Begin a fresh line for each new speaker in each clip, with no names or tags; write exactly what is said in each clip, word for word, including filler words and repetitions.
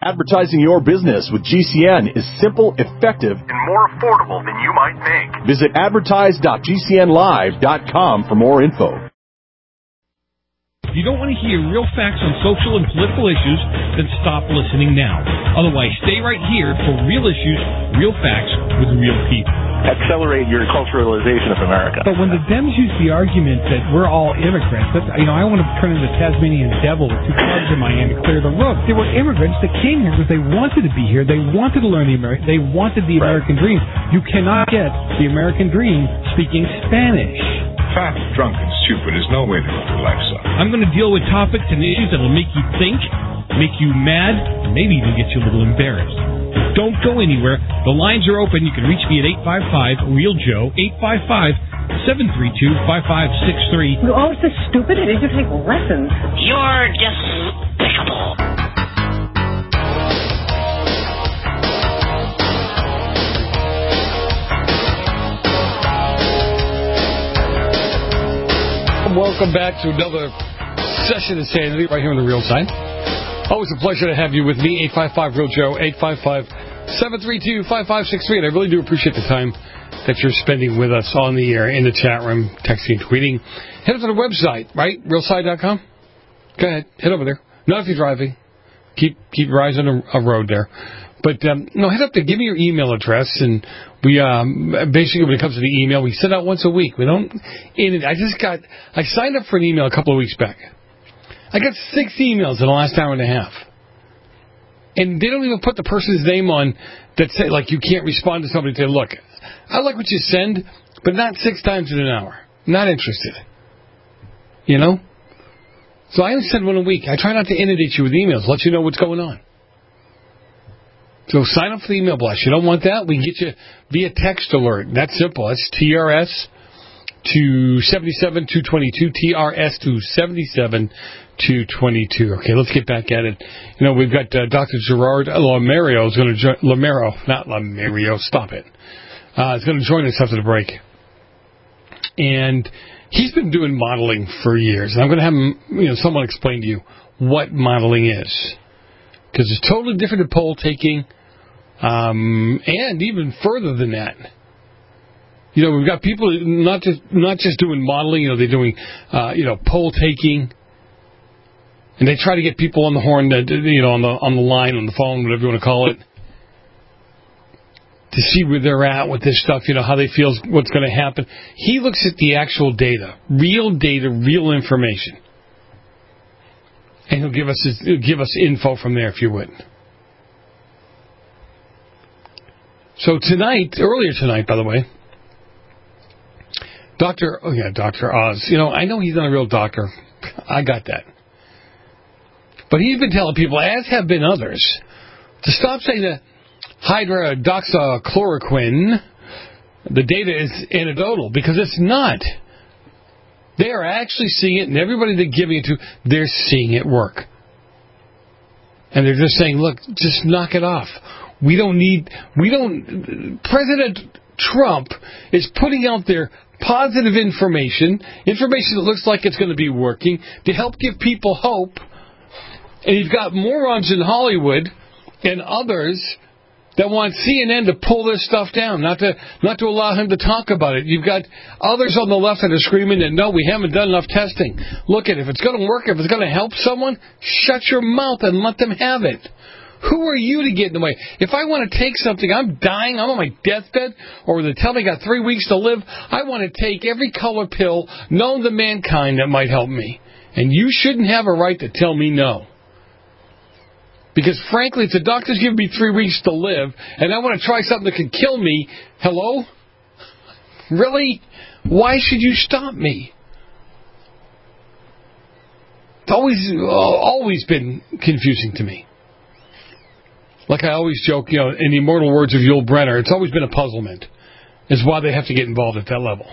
Advertising your business with G C N is simple, effective, and more affordable than you might think. Visit advertise dot g c n live dot com for more info.
If you don't want to hear real facts on social and political issues, then stop listening now. Otherwise, stay right here for real issues, real facts with real people.
Accelerate your culturalization of America.
But when the Dems use the argument that we're all immigrants, that's, you know, I want to turn into the Tasmanian devil with two clubs in my hand to clear the road. There were immigrants that came here because they wanted to be here. They wanted to learn the American. They wanted the
right.
American dream. You cannot get the American dream speaking Spanish.
Fat, drunk, and stupid is no way to live your life, son.
I'm going to deal with topics and issues that will make you think, make you mad, and maybe even get you a little embarrassed. Don't go anywhere. The lines are open. You can reach me at eight five five, real joe, eight five five, seven three two, five five six three.
You're always so stupid. I need to take lessons.
You're despicable.
Welcome back to another session of Sanity right here on the Real Side. Always a pleasure to have you with me, eight five five, real joe, eight five five, seven three two, five five six three. And I really do appreciate the time that you're spending with us on the air, in the chat room, texting, tweeting. Head up to the website, right? real side dot com. Go ahead. Head over there. Not if you're driving. Keep keep your eyes on a, a road there. But, um, no, head up there. Give me your email address. And we, um, basically, when it comes to the email, we send out once a week. We don't, and I just got, I signed up for an email a couple of weeks back. I got six emails in the last hour and a half. And they don't even put the person's name on that say, like, you can't respond to somebody and say, look, I like what you send, but not six times in an hour. Not interested. You know? So I only send one a week. I try not to inundate you with emails, let you know what's going on. So sign up for the email blast. You don't want that? We can get you via text alert. That's simple. That's T R S to seven seven two two two, T R S to seven seven two two two. Okay, let's get back at it. You know, we've got uh, Doctor Gerard Lamerio is going to join. Lamero, not Lamerio. Stop it. Uh, is going to join us after the break. And he's been doing modeling for years. And I'm going to have him, you know, someone explain to you what modeling is. Because it's totally different than poll taking. Um, and even further than that. You know, we've got people not just not just doing modeling, you know, they're doing, uh, you know, poll taking. And they try to get people on the horn, that, you know, on the on the line, on the phone, whatever you want to call it, to see where they're at with this stuff, you know, how they feel, what's going to happen. He looks at the actual data, real data, real information. And he'll give us his, he'll give us info from there, if you would. So tonight, earlier tonight, by the way, Doctor, oh yeah, Doctor Oz. You know, I know he's not a real doctor. I got that. But he's been telling people, as have been others, to stop saying that hydroxychloroquine, the data is anecdotal, because it's not. They are actually seeing it, and everybody they're giving it to, they're seeing it work. And they're just saying, look, just knock it off. We don't need, we don't, President Trump is putting out there positive information, information that looks like it's going to be working, to help give people hope. And you've got morons in Hollywood and others that want C N N to pull this stuff down, not to not to allow him to talk about it. You've got others on the left that are screaming that, no, we haven't done enough testing. Look at it. If it's going to work, if it's going to help someone, shut your mouth and let them have it. Who are you to get in the way? If I want to take something, I'm dying, I'm on my deathbed, or they tell me I got three weeks to live, I want to take every color pill known to mankind that might help me. And you shouldn't have a right to tell me no. Because, frankly, if the doctor's giving me three weeks to live, and I want to try something that could kill me, hello? Really? Why should you stop me? It's always, always been confusing to me. Like I always joke, you know, in the immortal words of Yul Brynner, it's always been a puzzlement. Is why they have to get involved at that level.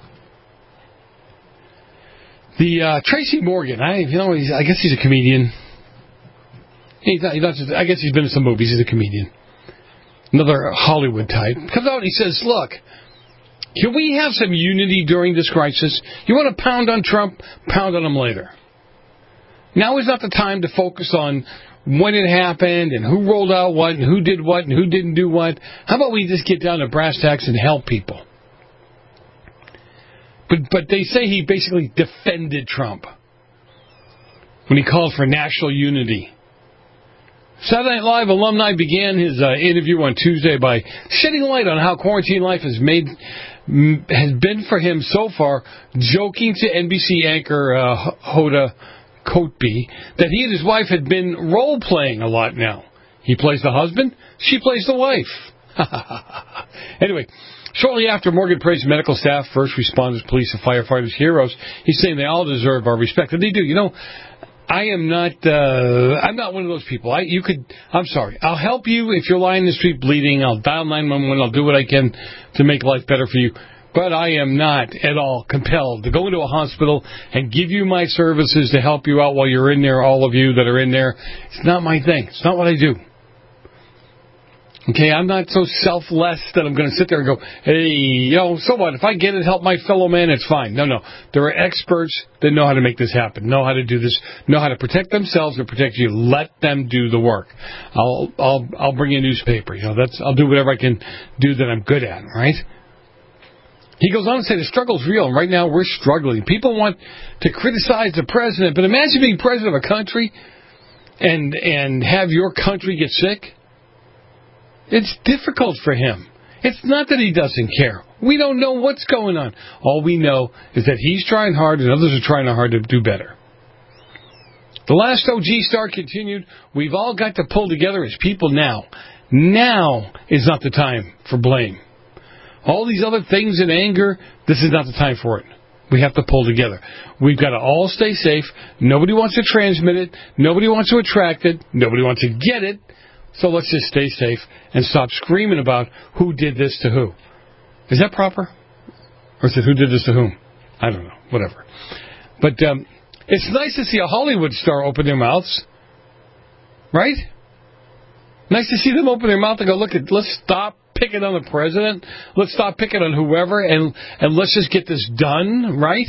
The uh, Tracy Morgan, I you know, he's, I guess he's a comedian. He's not, he's not just, I guess he's been in some movies. He's a comedian. Another Hollywood type. Comes out and he says, look, can we have some unity during this crisis? You want to pound on Trump? Pound on him later. Now is not the time to focus on when it happened and who rolled out what and who did what and who didn't do what. How about we just get down to brass tacks and help people? But but they say he basically defended Trump when he called for national unity. Saturday Night Live alumni began his uh, interview on Tuesday by shedding light on how quarantine life has made has been for him so far, joking to N B C anchor uh, Hoda Kotb that he and his wife had been role-playing a lot now. He plays the husband, she plays the wife. Anyway, shortly after, Morgan praised medical staff, first responders, police, and firefighters heroes. He's saying they all deserve our respect, and they do. You know, I am not. Uh, I'm not one of those people. I you could. I'm sorry. I'll help you if you're lying in the street bleeding. I'll dial nine one one. I'll do what I can to make life better for you. But I am not at all compelled to go into a hospital and give you my services to help you out while you're in there. All of you that are in there, it's not my thing. It's not what I do. Okay, I'm not so selfless that I'm going to sit there and go, hey, you know, so what? If I get it, help my fellow man, it's fine. No, no. There are experts that know how to make this happen, know how to do this, know how to protect themselves and protect you. Let them do the work. I'll, I'll, I'll bring you a newspaper. You know, that's, I'll do whatever I can do that I'm good at, right? He goes on to say the struggle's real, and right now we're struggling. People want to criticize the president, but imagine being president of a country and, and have your country get sick. It's difficult for him. It's not that he doesn't care. We don't know what's going on. All we know is that he's trying hard and others are trying hard to do better. The last O G star continued, we've all got to pull together as people now. Now is not the time for blame. All these other things in anger, this is not the time for it. We have to pull together. We've got to all stay safe. Nobody wants to transmit it. Nobody wants to attract it. Nobody wants to get it. So let's just stay safe and stop screaming about who did this to who. Is that proper? Or is it who did this to whom? I don't know. Whatever. But um, it's nice to see a Hollywood star open their mouths. Right? Nice to see them open their mouth and go, look, let's stop picking on the president. Let's stop picking on whoever, and, and let's just get this done, right?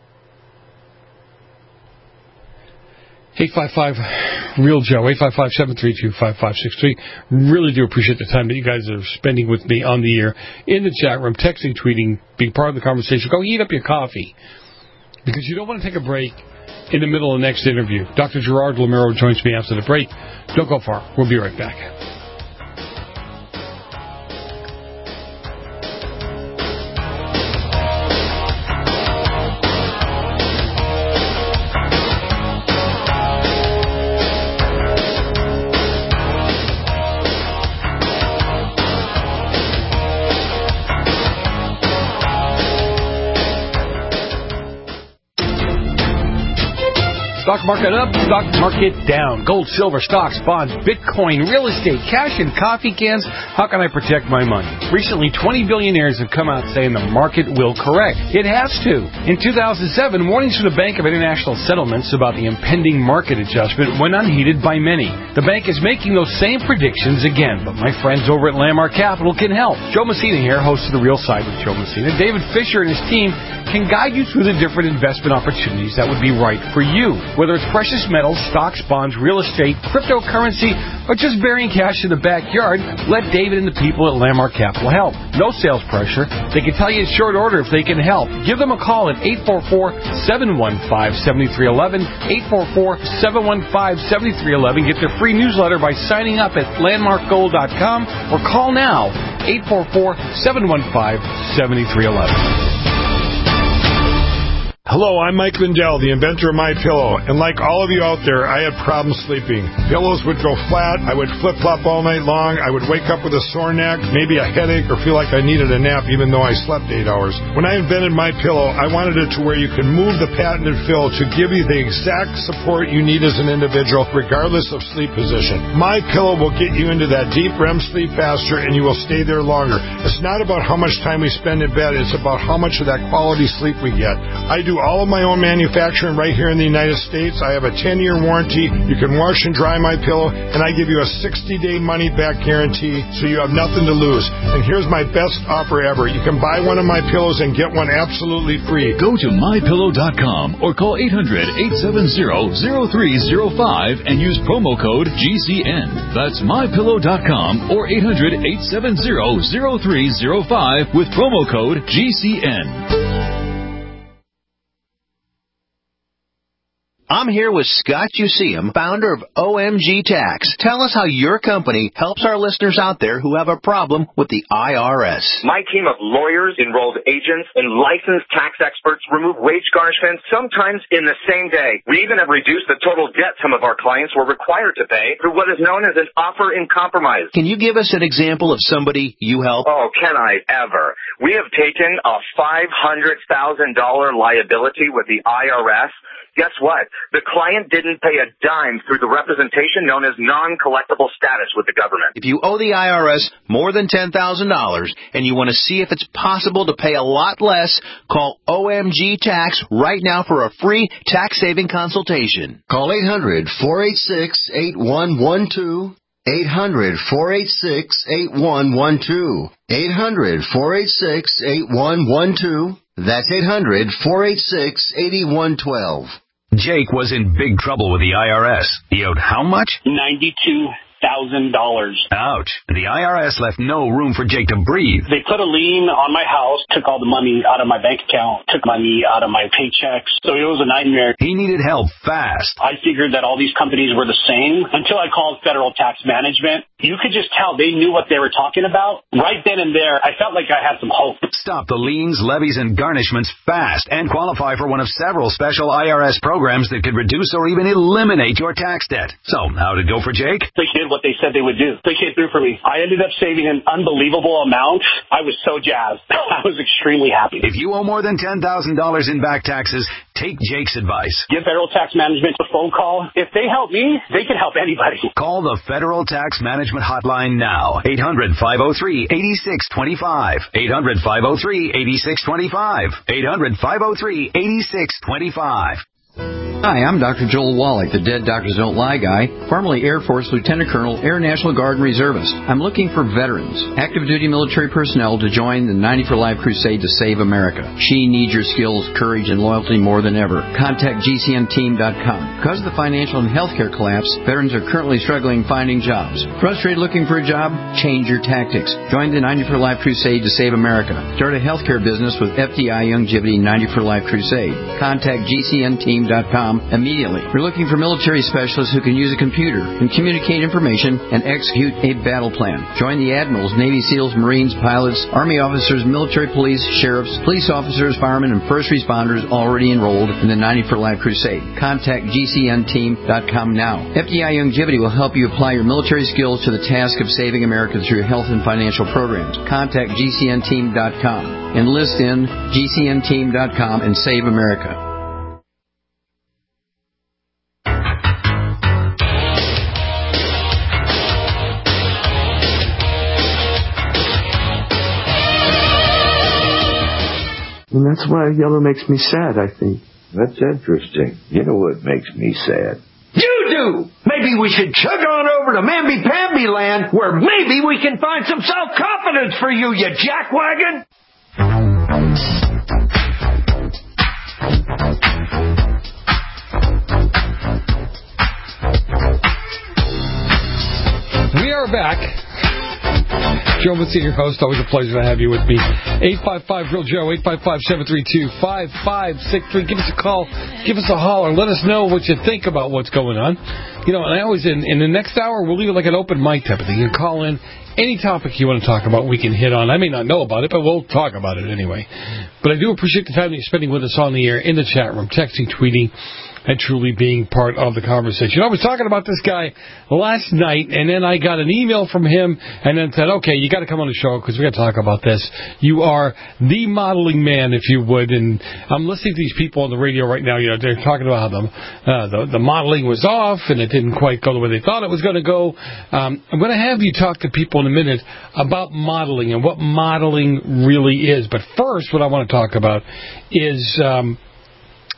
eight five five real Joe, eight five five, seven three two, five five six three. Really do appreciate the time that you guys are spending with me on the air, in the chat room, texting, tweeting, being part of the conversation. Go heat up your coffee, because you don't want to take a break in the middle of the next interview. Doctor Gerard Lameiro joins me after the break. Don't go far. We'll be right back. Stock market up, stock market down. Gold, silver, stocks, bonds, Bitcoin, real estate, cash, and coffee cans. How can I protect my money? Recently, twenty billionaires have come out saying the market will correct. It has to. In two thousand seven, warnings from the Bank of International Settlements about the impending market adjustment went unheeded by many. The bank is making those same predictions again, but my friends over at Landmark Capital can help. Joe Messina here, host of The Real Side with Joe Messina. David Fisher and his team can guide you through the different investment opportunities that would be right for you. Whether it's precious metals, stocks, bonds, real estate, cryptocurrency, or just burying cash in the backyard, let David and the people at Landmark Capital help. No sales pressure. They can tell you in short order if they can help. Give them a call at eight four four, seven one five, seven three one one, eight four four, seven one five, seven three one one. Get their free newsletter by signing up at landmark gold dot com or call now, eight four four, seven one five, seven three one one.
Hello, I'm Mike Lindell, the inventor of MyPillow, and like all of you out there, I had problems sleeping. Pillows would go flat, I would flip-flop all night long, I would wake up with a sore neck, maybe a headache, or feel like I needed a nap even though I slept eight hours. When I invented MyPillow, I wanted it to where you could move the patented fill to give you the exact support you need as an individual, regardless of sleep position. MyPillow will get you into that deep R E M sleep faster, and you will stay there longer. It's not about how much time we spend in bed, it's about how much of that quality sleep we get. I do all of my own manufacturing right here in the United States. I have a ten-year warranty. You can wash and dry my pillow, and I give you a sixty-day money-back guarantee, so you have nothing to lose. And here's my best offer ever. You can buy one of my pillows and get one absolutely free.
Go to my pillow dot com or call eight hundred, eight seven zero, zero three zero five and use promo code G C N. That's my pillow dot com or eight hundred, eight seven zero, zero three zero five with promo code G C N.
I'm here with Scott Useum, founder of O M G Tax. Tell us how your company helps our listeners out there who have a problem with the I R S.
My team of lawyers, enrolled agents, and licensed tax experts remove wage garnishments sometimes in the same day. We even have reduced the total debt some of our clients were required to pay through what is known as an offer in compromise.
Can you give us an example of somebody you help?
Oh, can I ever? We have taken a five hundred thousand dollars liability with the I R S. Guess what? The client didn't pay a dime through the representation known as non-collectible status with the government.
If you owe the I R S more than ten thousand dollars and you want to see if it's possible to pay a lot less, call O M G Tax right now for a free tax-saving consultation.
Call eight hundred, four eight six, eight one one two. eight hundred, four eight six, eight one one two. eight hundred, four eight six, eight one one two. That's eight hundred, four eight six, eight one one two.
Jake was in big trouble with the I R S. He owed how much?
ninety-two thousand dollars.
Ouch. The I R S left no room for Jake to breathe.
They put a lien on my house, took all the money out of my bank account, took money out of my paychecks. So it was a nightmare.
He needed help fast.
I figured that all these companies were the same until I called Federal Tax Management. You could just tell they knew what they were talking about. Right then and there, I felt like I had some hope.
Stop the liens, levies, and garnishments fast and qualify for one of several special I R S programs that could reduce or even eliminate your tax debt. So, how'd it go for Jake?
They did what they said they would do. They came through for me. I ended up saving an unbelievable amount. I was so jazzed. I was extremely happy.
If you owe more than ten thousand dollars in back taxes, take Jake's advice.
Give Federal Tax Management a phone call. If they help me, they can help anybody.
Call the Federal Tax Management Hotline now. eight hundred, five oh three, eight six two five. eight hundred, five oh three, eight six two five. eight hundred, five oh three, eight six two five.
Hi, I'm Doctor Joel Wallach, the Dead Doctors Don't Lie guy, formerly Air Force Lieutenant Colonel, Air National Guard and Reservist. I'm looking for veterans, active duty military personnel to join the ninety for Life crusade to save America. She needs your skills, courage, and loyalty more than ever. Contact G C N team dot com. Because of the financial and healthcare collapse, veterans are currently struggling finding jobs. Frustrated looking for a job? Change your tactics. Join the ninety for Life crusade to save America. Start a healthcare business with F D I Youngevity ninety for Life crusade. Contact G C N team dot com immediately. We're looking for military specialists who can use a computer and communicate information and execute a battle plan. Join the admirals, Navy SEALs, Marines, pilots, Army officers, military police, sheriffs, police officers, firemen, and first responders already enrolled in the ninety for Life crusade. Contact G C N team dot com now. F D I Youngevity will help you apply your military skills to the task of saving America through health and financial programs. Contact G C N team dot com. Enlist in G C N team dot com and save America.
And that's why yellow makes me sad, I think.
That's interesting. You know what makes me sad?
You do! Maybe we should chug on over to Mamby-Pamby land, where maybe we can find some self-confidence for you, you jackwagon!
We are back. Joe Mancini, your host. Always a pleasure to have you with me. eight five five Real Joe, eight five five, seven three two, five five six three. Give us a call. Give us a holler. Let us know what you think about what's going on. You know, and I always, in, in the next hour, we'll leave it like an open mic type of thing. You can call in any topic you want to talk about. We can hit on. I may not know about it, but we'll talk about it anyway. But I do appreciate the time that you're spending with us on the air, in the chat room, texting, tweeting, and truly being part of the conversation. I was talking about this guy last night, and then I got an email from him, and then said, okay, you got to come on the show because we got to talk about this. You are the modeling man, if you would, and I'm listening to these people on the radio right now. You know, they're talking about how the uh, the, the modeling was off, and it didn't quite go the way they thought it was going to go. Um, I'm going to have you talk to people in a minute about modeling and what modeling really is. But first, what I want to talk about is Um,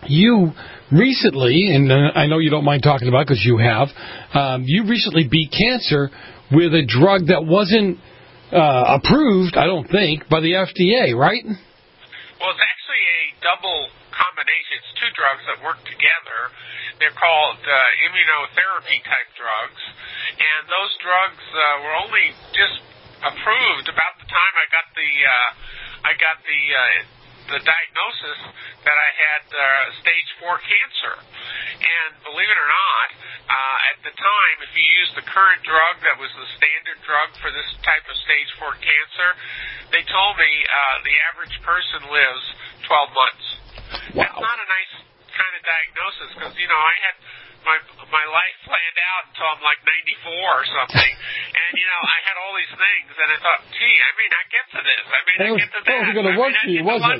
you recently, and uh, I know you don't mind talking about it because you have, um, you recently beat cancer with a drug that wasn't uh, approved, I don't think, by the F D A, right?
Well, it's actually a double combination. It's two drugs that work together. They're called uh, immunotherapy-type drugs, and those drugs uh, were only just approved about the time I got the uh, I got the uh, the diagnosis that I had uh, stage four cancer. And believe it or not, uh, at the time, if you used the current drug that was the standard drug for this type of stage four cancer, they told me uh, the average person lives twelve months. Wow. That's not a nice kind of diagnosis because, you know, I had my my life planned out until I'm like ninety-four or something. And, you know, I had all these things, and I thought, gee, I may not get to this. I may not get to that.
That wasn't going to work for you, was it?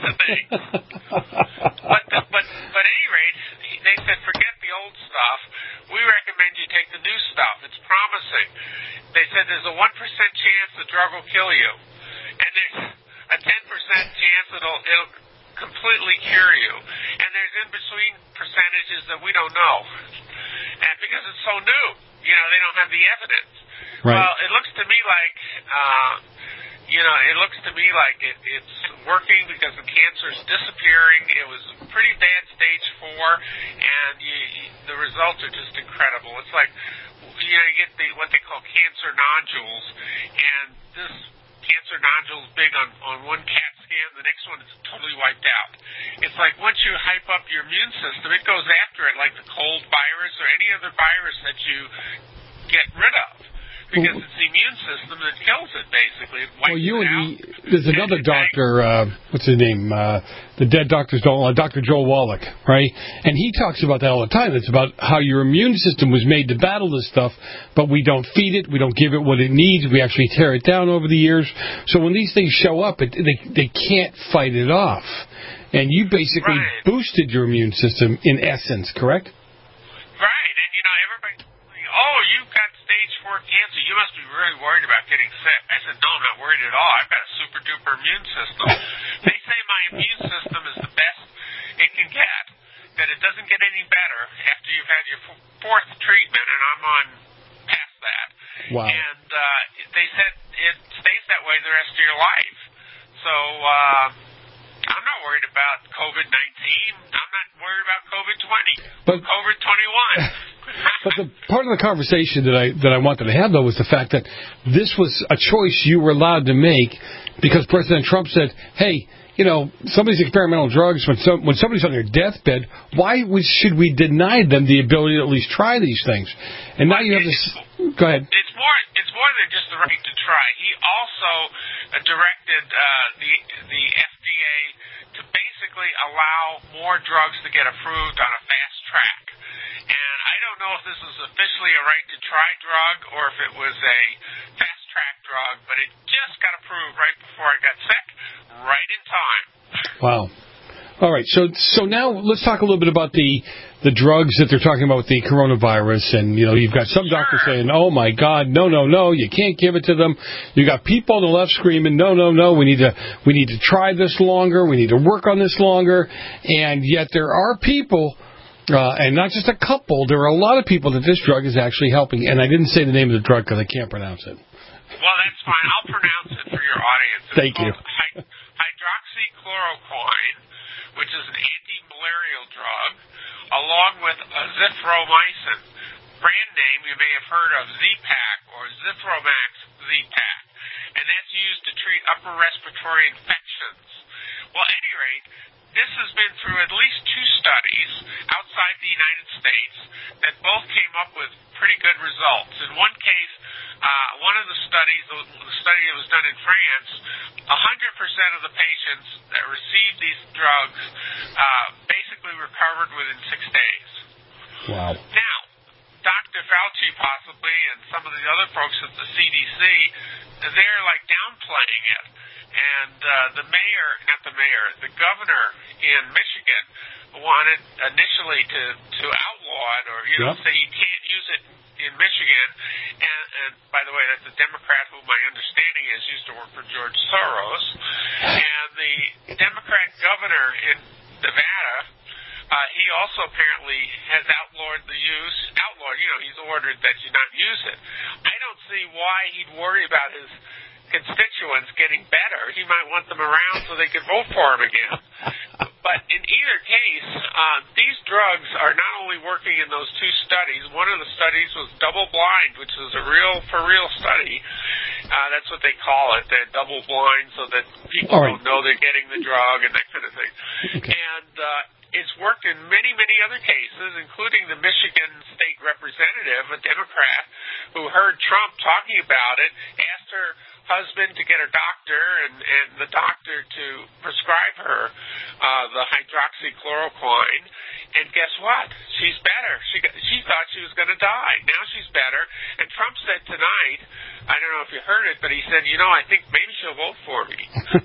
but, the, but, but at any rate, they said, forget the old stuff. We recommend you take the new stuff. It's promising. They said there's a one percent chance the drug will kill you. And there's a ten percent chance it'll, it'll completely cure you. And there's in-between percentages that we don't know. And because it's so new, you know, they don't have the evidence. Right. Well, it looks to me like, uh, you know, it looks to me like it, it's working because the cancer's disappearing. It was a pretty bad stage four, and you, the results are just incredible. It's like, you know, you get the what they call cancer nodules, and this cancer nodule is big on, on one CAT scan. The next one is totally wiped out. It's like once you hype up your immune system, it goes after it like the cold virus or any other virus that you get rid of. Because it's the immune system that kills it, basically. It wipes
well, you
it
and
out.
me, there's another doctor, uh, what's his name? Uh, the dead doctors don't, uh, Doctor Joel Wallach, right? And he talks about that all the time. It's about how your immune system was made to battle this stuff, but we don't feed it, we don't give it what it needs, we actually tear it down over the years. So when these things show up, it, they they can't fight it off. And you basically
right.
boosted your immune system, in essence, correct?
Right, and you know, everybody, oh, you've got stage four cancer, you must be really worried about getting sick. I said, no, I'm not worried at all. I've got a super duper immune system. They say my immune system is the best it can get, that it doesn't get any better after you've had your fourth treatment, and I'm on past that.
Wow.
And uh, they said it stays that way the rest of your life. So, uh, I'm not worried about COVID nineteen. I'm not worried about COVID twenty. But COVID twenty-one.
But the part of the conversation that I that I wanted to have, though, was the fact that this was a choice you were allowed to make because President Trump said, hey, you know, somebody's experimental drugs, when some, when somebody's on their deathbed, why would, should we deny them the ability to at least try these things? And now you have this... Go ahead.
It's more, it's more than just the right to try. He also uh, directed uh, the the F D A to basically allow more drugs to get approved on a fast track. And I don't know if this is officially a right to try drug or if it was a fast track drug, but it just got approved right before I got sick, right in time.
Wow. All right, so so now let's talk a little bit about the the drugs that they're talking about with the coronavirus, and you know you've got some sure. doctors saying, "Oh my God, no, no, no, you can't give it to them." You got people on the left screaming, "No, no, no, we need to we need to try this longer, we need to work on this longer," and yet there are people, uh, and not just a couple, there are a lot of people that this drug is actually helping. And I didn't say the name of the drug because I can't pronounce it.
Well, that's fine. I'll pronounce it for your audience. It's
Thank you.
Hy- hydroxychloroquine, which is an anti-malarial drug, along with azithromycin. Brand name you may have heard of Z-Pak or Zithromax Z-Pak, and that's used to treat upper respiratory infections. Well, at any rate, this has been through at least two studies outside the United States that both came up with pretty good results. In one case, uh, one of the studies, the, the study that was done in France, one hundred percent of the patients that received these drugs uh, basically recovered within six days.
Wow.
Now, Doctor Fauci possibly and some of the other folks at the C D C, they're like downplaying it. And uh, the mayor, not the mayor, the governor in Michigan wanted initially to, to outlaw it or, you know, yep. say you can't use it in Michigan. And, and by the way, that's a Democrat who my understanding is used to work for George Soros. And the Democrat governor in Nevada Uh, he also apparently has outlawed the use, outlawed, you know, he's ordered that you not use it. I don't see why he'd worry about his constituents getting better. He might want them around so they could vote for him again. But in either case, uh, these drugs are not only working in those two studies. One of the studies was double-blind, which is a real, for-real study. Uh, that's what they call it. They're double-blind so that people right. don't know they're getting the drug and that kind of thing.
Okay.
And uh, it's worked in many, many other cases, including the Michigan state representative, a Democrat, who heard Trump talking about it, asked her husband to get her doctor and, and the doctor to prescribe her uh, the hydroxychloroquine. And guess what? She's better. She got, she thought she was going to die. Now she's better. And Trump said tonight, I don't know if you heard it, but he said, you know, I think maybe she'll vote for me.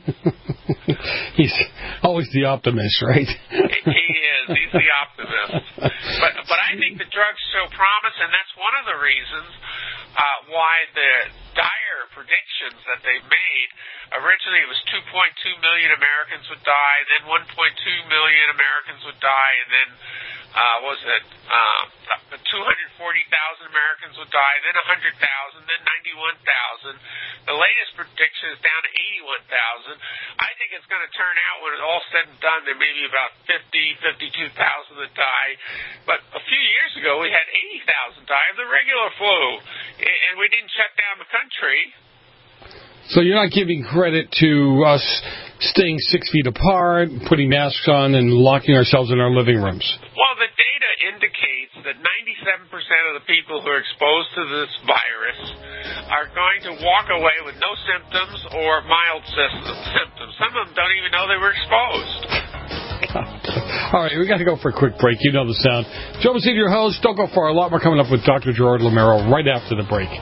He's always the optimist, right?
He is. He's the optimist. But but I think the drugs show promise, and that's one of the reasons uh, why the dire predictions that they made, originally it was two point two million Americans would die, then one point two million Americans would die, and then uh, what was it, uh, two hundred forty thousand Americans would die, then one hundred thousand, then ninety-one thousand. The latest prediction is down to eighty-one thousand. I think it's going to turn out, when it's all said and done, there may be about fifty, fifty-two thousand that die. But a few years ago, we had eighty thousand die of the regular flu, and we didn't shut down the country.
So you're not giving credit to us staying six feet apart, putting masks on, and locking ourselves in our living rooms?
Well, the data indicates that ninety-seven percent of the people who are exposed to this virus are going to walk away with no symptoms or mild symptoms. Some of them don't even know they were exposed.
All right, we got to go for a quick break. You know the sound. Joe Messina, your host. Don't go far. A lot more coming up with Doctor Gerard Lameiro right after the break.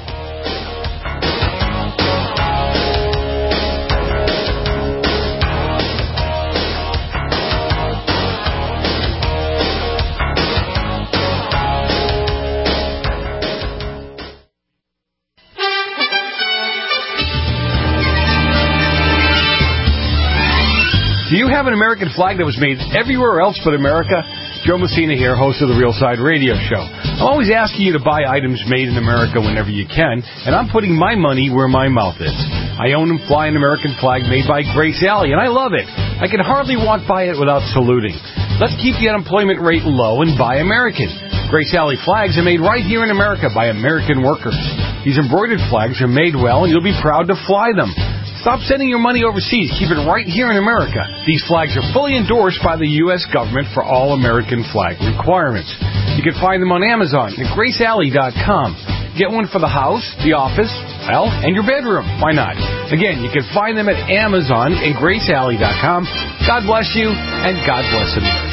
Do you have an American flag that was made everywhere else but America? Joe Messina here, host of the Real Side Radio Show. I'm always asking you to buy items made in America whenever you can, and I'm putting my money where my mouth is. I own and fly an American flag made by Grace Alley, and I love it. I can hardly walk by it without saluting. Let's keep the unemployment rate low and buy American. Grace Alley flags are made right here in America by American workers. These embroidered flags are made well, and you'll be proud to fly them. Stop sending your money overseas. Keep it right here in America. These flags are fully endorsed by the U S government for all American flag requirements. You can find them on Amazon at grace alley dot com. Get one for the house, the office, well, and your bedroom. Why not? Again, you can find them at Amazon and grace alley dot com. God bless you, and God bless America.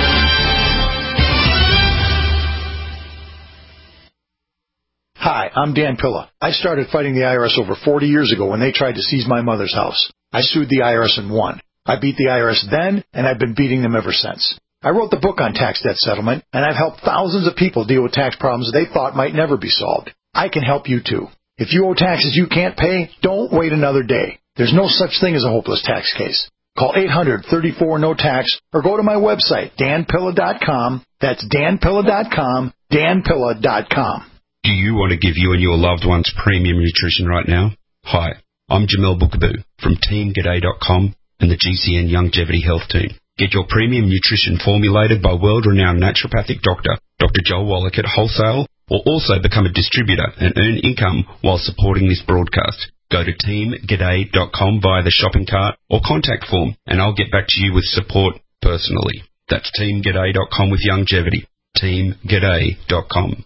Hi, I'm Dan Pilla. I started fighting the I R S over forty years ago when they tried to seize my mother's house. I sued the I R S and won. I beat the I R S then, and I've been beating them ever since. I wrote the book on tax debt settlement, and I've helped thousands of people deal with tax problems they thought might never be solved. I can help you too. If you owe taxes you can't pay, don't wait another day. There's no such thing as a hopeless tax case. Call eight hundred, thirty-four, no tax or go to my website, dan pilla dot com. That's dan pilla dot com, dan pilla dot com.
Do you want to give you and your loved ones premium nutrition right now? Hi, I'm Jamel Bookaboo from team g'day dot com and the G C N Longevity Health Team. Get your premium nutrition formulated by world-renowned naturopathic doctor, Doctor Joel Wallach at wholesale, or also become a distributor and earn income while supporting this broadcast. Go to team g'day dot com via the shopping cart or contact form, and I'll get back to you with support personally. That's team g'day dot com with longevity. team g'day dot com.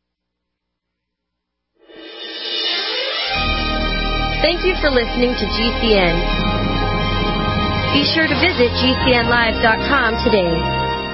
Thank you for listening to G C N. Be sure to visit G C N live dot com today.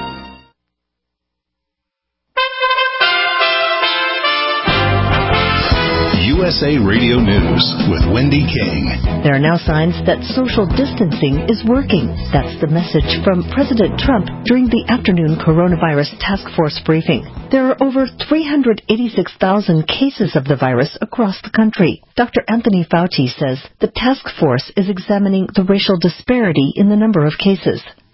U S A Radio News with Wendy King.
There are now signs that social distancing is working. That's the message from President Trump during the afternoon coronavirus task force briefing. There are over three hundred eighty-six thousand cases of the virus across the country. Doctor Anthony Fauci says the task force is examining the racial disparity in the number of cases.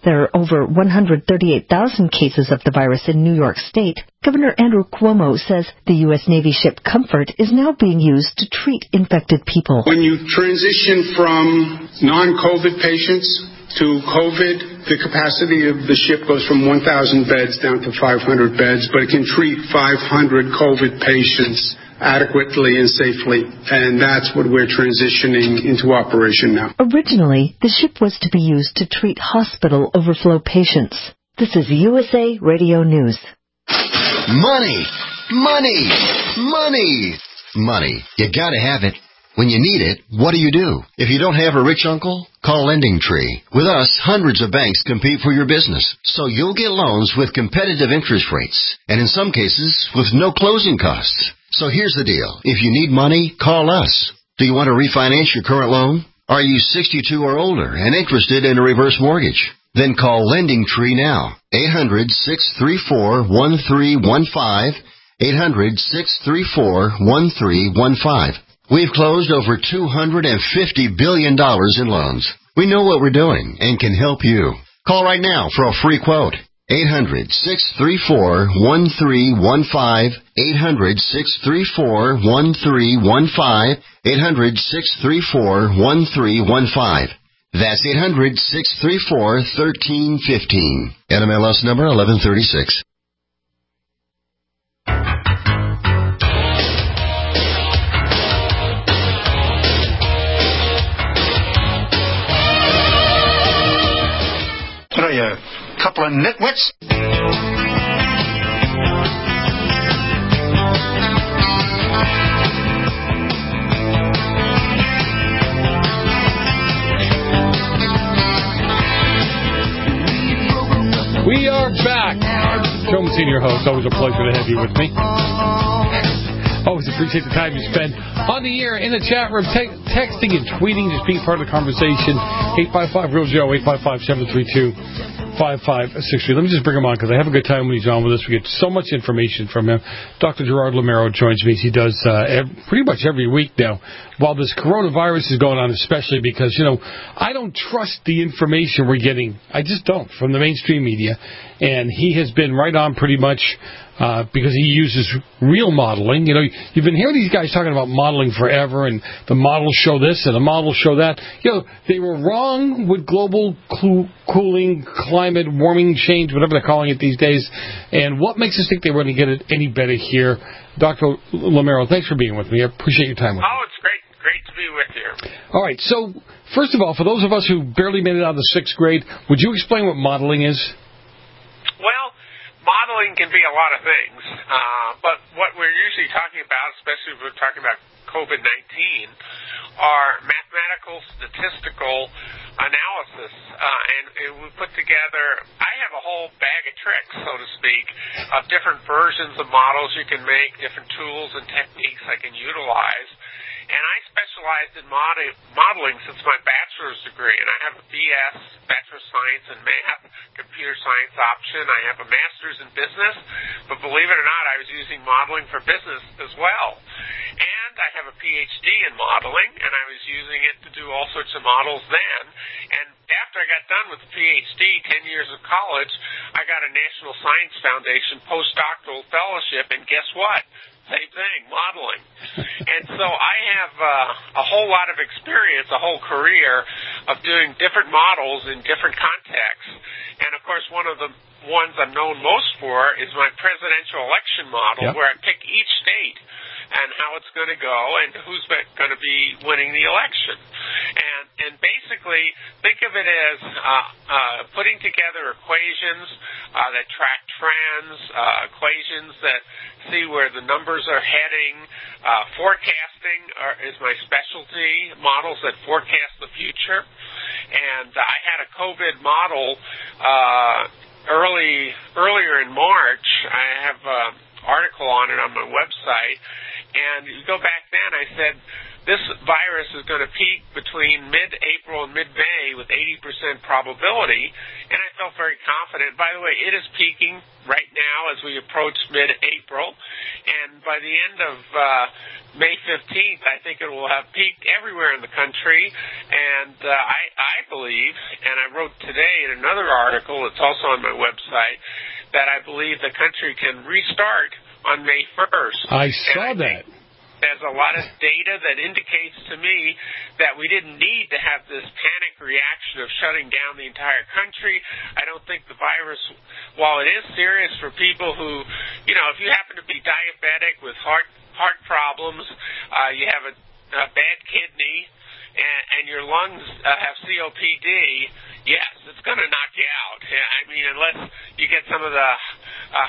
There are over one hundred thirty-eight thousand cases of the virus in New York State. Governor Andrew Cuomo says the U S Navy ship Comfort is now being used to treat infected people.
When you transition from non-COVID patients to COVID, the capacity of the ship goes from one thousand beds down to five hundred beds, but it can treat five hundred COVID patients adequately and safely, and that's what we're transitioning into operation now.
Originally, the ship was to be used to treat hospital overflow patients. This is U S A Radio News.
Money! Money! Money! Money. You gotta have it. When you need it, what do you do? If you don't have a rich uncle, call Lending Tree. With us, hundreds of banks compete for your business, so you'll get loans with competitive interest rates, and in some cases, with no closing costs. So here's the deal. If you need money, call us. Do you want to refinance your current loan? Are you sixty-two or older and interested in a reverse mortgage? Then call Lending Tree now. eight hundred, six three four, one three one five. eight hundred, six three four, one three one five. We've closed over two hundred fifty billion dollars in loans. We know what we're doing and can help you. Call right now for a free quote. eight hundred, six three four, one three one five. eight hundred, six three four, one three one five. eight hundred, six three four, one three one five. That's eight hundred, six three four, one three one five. N M L S number eleven thirty-six.
What are you, a couple of nitwits?
We are back. Joe Messina, your host. Always a pleasure to have you with me. Always appreciate the time you spend on the air, in the chat room, te- texting and tweeting, just being part of the conversation. eight five five, real Joe, eight five five, seven three two, five five six three. Let me just bring him on because I have a good time when he's on with us. We get so much information from him. Doctor Gerard Lameiro joins me. He does uh, every, pretty much every week now while this coronavirus is going on, especially because, you know, I don't trust the information we're getting. I just don't from the mainstream media. And he has been right on pretty much uh, because he uses real modeling. You know, you've been hearing these guys talking about modeling forever, and the models show this and the models show that. You know, they were wrong with global cl- cooling, climate warming change, whatever they're calling it these days. And what makes us think they were going to get it any better here? Doctor Lameiro, thanks for being with me. I appreciate your time with me.
Oh, it's great. Great to be with you.
All right. So, first of all, for those of us who barely made it out of the sixth grade, would you explain what modeling is?
Well, modeling can be a lot of things, uh, but what we're usually talking about, especially if we're talking about COVID nineteen, are mathematical, statistical analysis. Uh, and, and we put together, I have a whole bag of tricks, so to speak, of different versions of models you can make, different tools and techniques I can utilize. And I specialized in mod- modeling since my bachelor's degree, and I have a B S, Bachelor of Science in Math, Computer Science option. I have a master's in business, but believe it or not, I was using modeling for business as well. And I have a P H D in modeling, and I was using it to do all sorts of models then. And after I got done with the P H D, ten years of college, I got a National Science Foundation postdoctoral fellowship, and guess what? Same thing, modeling. And so I have uh, a whole lot of experience, a whole career of doing different models in different contexts. And, of course, one of the ones I'm known most for is my presidential election model, yep. where I pick each state and how it's going to go and who's going to be winning the election. And and basically, think of it as uh, uh, putting together equations uh, that track trends, uh, equations that see where the numbers are heading. Uh, forecasting are, is my specialty, models that forecast the future. And uh, I had a COVID model uh, early earlier in March. I have an article on it on my website. And you go back then, I said, this virus is going to peak between mid-April and mid-May with eighty percent probability, and I felt very confident. By the way, it is peaking right now as we approach mid-April, and by the end of uh, May fifteenth, I think it will have peaked everywhere in the country, and uh, I, I believe, and I wrote today in another article, it's also on my website, that I believe the country can restart on May first.
I saw
and I
that.
There's a lot of data that indicates to me that we didn't need to have this panic reaction of shutting down the entire country. I don't think the virus, while it is serious for people who, you know, if you happen to be diabetic with heart heart problems, uh, you have a, a bad kidney, and, and your lungs uh, have C O P D, yes, it's going to knock you out. I mean, unless you get some of the uh,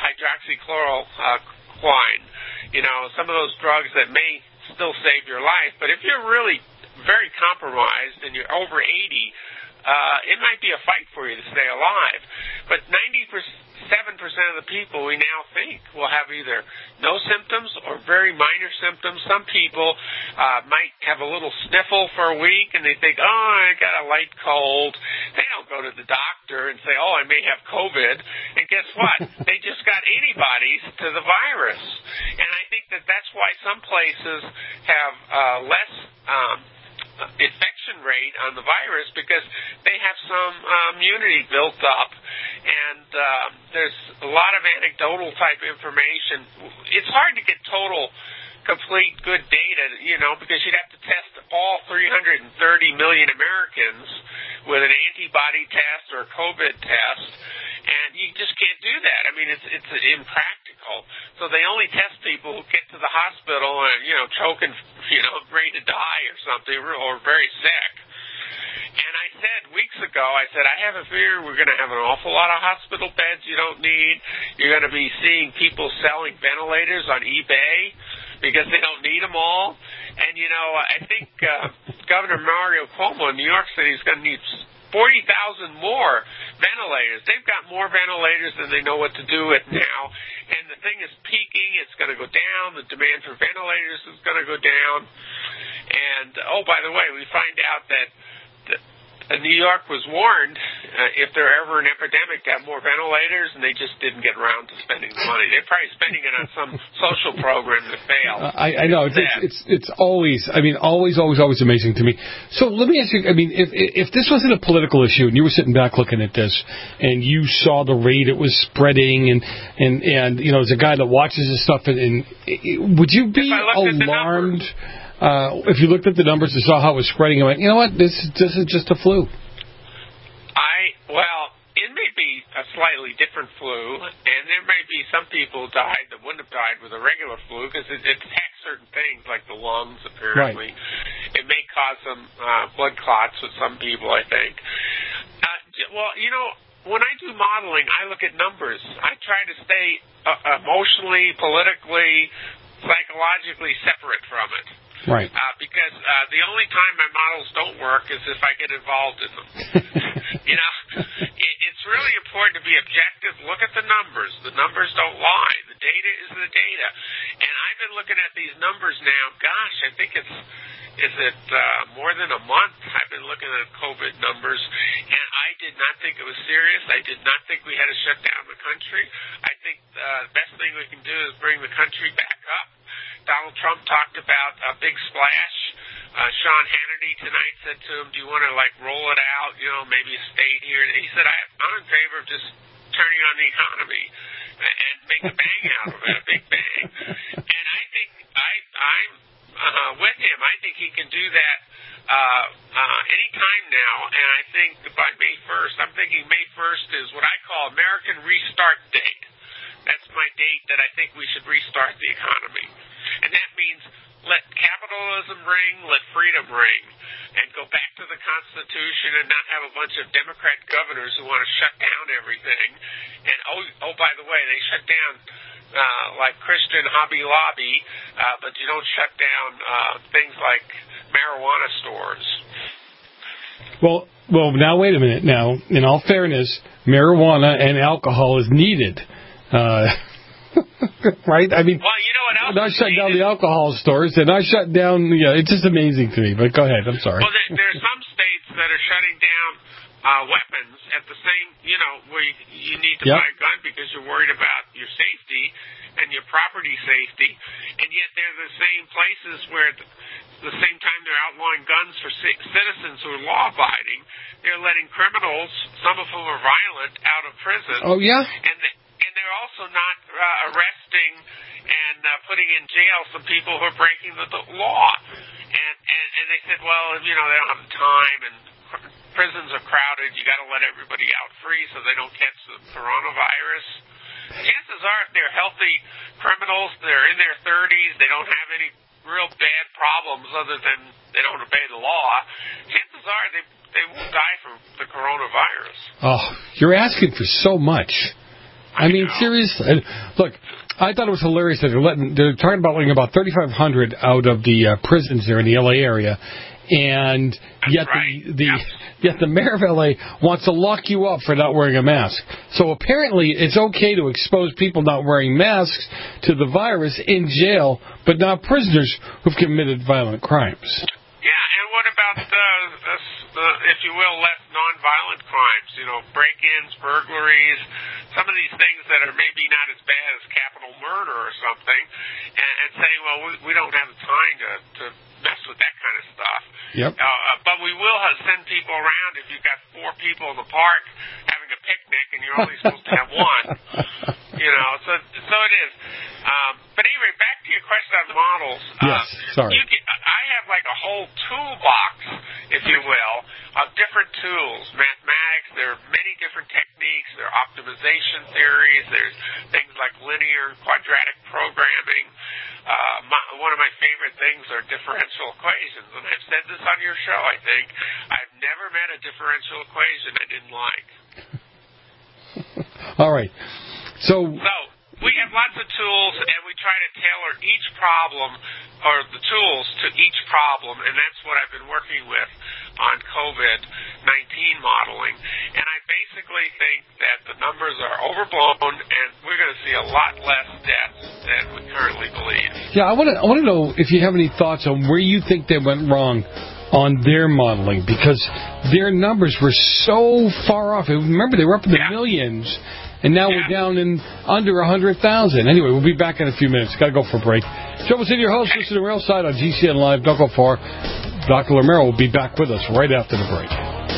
hydroxychloroquine, you know, some of those drugs that may still save your life. But if you're really very compromised and you're over eighty, uh, it might be a fight for you to stay alive. But ninety-seven percent of the people we now think will have either no symptoms or very minor symptoms. Some people uh, might have a little sniffle for a week and they think, oh, I got a light cold. They don't go to the doctor and say, oh, I may have COVID. And guess what? They just got antibodies to the virus. And I think that that's why some places have uh, less um, infection rate on the virus, because they have some uh, immunity built up. And uh, there's a lot of anecdotal type information. It's hard to get total, complete, good data, you know, because you'd have to test all three hundred thirty million Americans with an antibody test or a COVID test, and you just can't do that. I mean, it's it's impractical. So they only test people who get to the hospital and, you know, choking, you know, ready to die or something, or very sick. And I said weeks ago, I said, I have a fear we're going to have an awful lot of hospital beds you don't need. You're going to be seeing people selling ventilators on eBay because they don't need them all. And, you know, I think uh, Governor Mario Cuomo in New York City is going to need forty thousand more ventilators. They've got more ventilators than they know what to do with now. And the thing is peaking. It's going to go down. The demand for ventilators is going to go down. And, oh, by the way, we find out that New York was warned uh, if there ever an epidemic to have more ventilators, and they just didn't get around to spending the money. They're probably spending it on some social program that failed.
Uh, I, I know it's, it's it's it's always I mean always always always amazing to me. So let me ask you. I mean, if if this wasn't a political issue and you were sitting back looking at this and you saw the rate it was spreading and and and you know, as a guy that watches this stuff, and, and would you be alarmed? Uh, if you looked at the numbers and saw how it was spreading, you went, you know what, this, this is just a flu.
I, well, it may be a slightly different flu, and there may be some people died that wouldn't have died with a regular flu because it, it attacks certain things like the lungs, apparently. Right. It may cause some uh, blood clots with some people, I think. Uh, well, you know, when I do modeling, I look at numbers. I try to stay uh, emotionally, politically, psychologically separate from it.
Right.
Uh, because uh, the only time my models don't work is if I get involved in them. You know, it, it's really important to be objective. Look at the numbers. The numbers don't lie. The data is the data. And I've been looking at these numbers now. Gosh, I think it's, is it uh, more than a month I've been looking at COVID numbers. And I did not think it was serious. I did not think we had to shut down the country. I think uh, the best thing we can do is bring the country back up. Donald Trump talked about a big splash. Uh, Sean Hannity tonight said to him, do you want to, like, roll it out, you know, maybe a state here? And he said, I, I'm in favor of just turning on the economy and make a bang out of it, a big bang. And I think I, I'm uh, with him. I think he can do that uh, uh, any time now. And I think by May first, I'm thinking May first is what I call American Restart Date. That's my date that I think we should restart the economy. And that means let capitalism ring, let freedom ring, and go back to the Constitution and not have a bunch of Democrat governors who want to shut down everything. And, oh, oh by the way, they shut down uh, like Christian Hobby Lobby, uh, but you don't shut down uh, things like marijuana stores.
Well, well, now wait a minute. Now, in all fairness, marijuana and alcohol is needed. Uh, right? I mean,
well, you know what else
shut, I shut down the alcohol stores, and I shut down. Yeah, it's just amazing to me. But go ahead. I'm sorry.
Well, there, there are some states that are shutting down uh, weapons at the same, you know, where you, you need to
yep.
buy a gun because you're worried about your safety and your property safety, and yet they're the same places where, at the same time they're outlawing guns for c- citizens who are law-abiding, they're letting criminals, some of whom are violent, out of prison.
Oh yeah.
And they, and they're also not uh, arresting and uh, putting in jail some people who are breaking the, the law. And, and and they said, well, you know, they don't have the time, and pr- prisons are crowded. You got to let everybody out free so they don't catch the coronavirus. Chances are, if they're healthy criminals, they're in their thirties, they don't have any real bad problems other than they don't obey the law. Chances are they they won't die from the coronavirus.
Oh, you're asking for so much. I, I mean, know. seriously. Look, I thought it was hilarious that they're letting they're talking about letting about thirty-five hundred out of the uh, prisons there in the L A area, and
That's
yet
right.
the, the
yep.
yet the mayor of L A wants to lock you up for not wearing a mask. So apparently, it's okay to expose people not wearing masks to the virus in jail, but not prisoners who've committed violent crimes.
Yeah, and what about the, the, the if you will, less nonviolent crimes? You know, break-ins, burglaries, some of these things that are maybe not as bad as capital murder or something, and, and saying, well, we, we don't have the time to, to mess with that kind of stuff.
Yep.
Uh, but we will have send people around if you've got four people in the park having a picnic and you're only supposed to have one. You know, so so it is. Um, but anyway, back to your question on the models.
Yes,
uh,
sorry.
You can, I have like a whole toolbox, if you will, of different tools. Mathematics, there are many different techniques. There are optimization theories. There's things like linear and quadratic programming. Uh, my, one of my favorite things are differential equations. And I've said this on your show, I think. I've never met a differential equation I didn't like.
All right. So...
So, we have lots of tools, and we try to tailor each problem, or the tools to each problem, and that's what I've been working with on COVID nineteen modeling. And I basically think that the numbers are overblown, and we're going to see a lot less deaths than we currently believe.
Yeah, I want to I want to know if you have any thoughts on where you think they went wrong on their modeling, because their numbers were so far off. Remember, they were up in the yeah. millions. And now yeah. we're down in under one hundred thousand. Anyway, we'll be back in a few minutes. Got to go for a break. Joe Messina, your host, listen to the Real Side on G C N Live. Don't go far. Doctor Lamero will be back with us right after the break.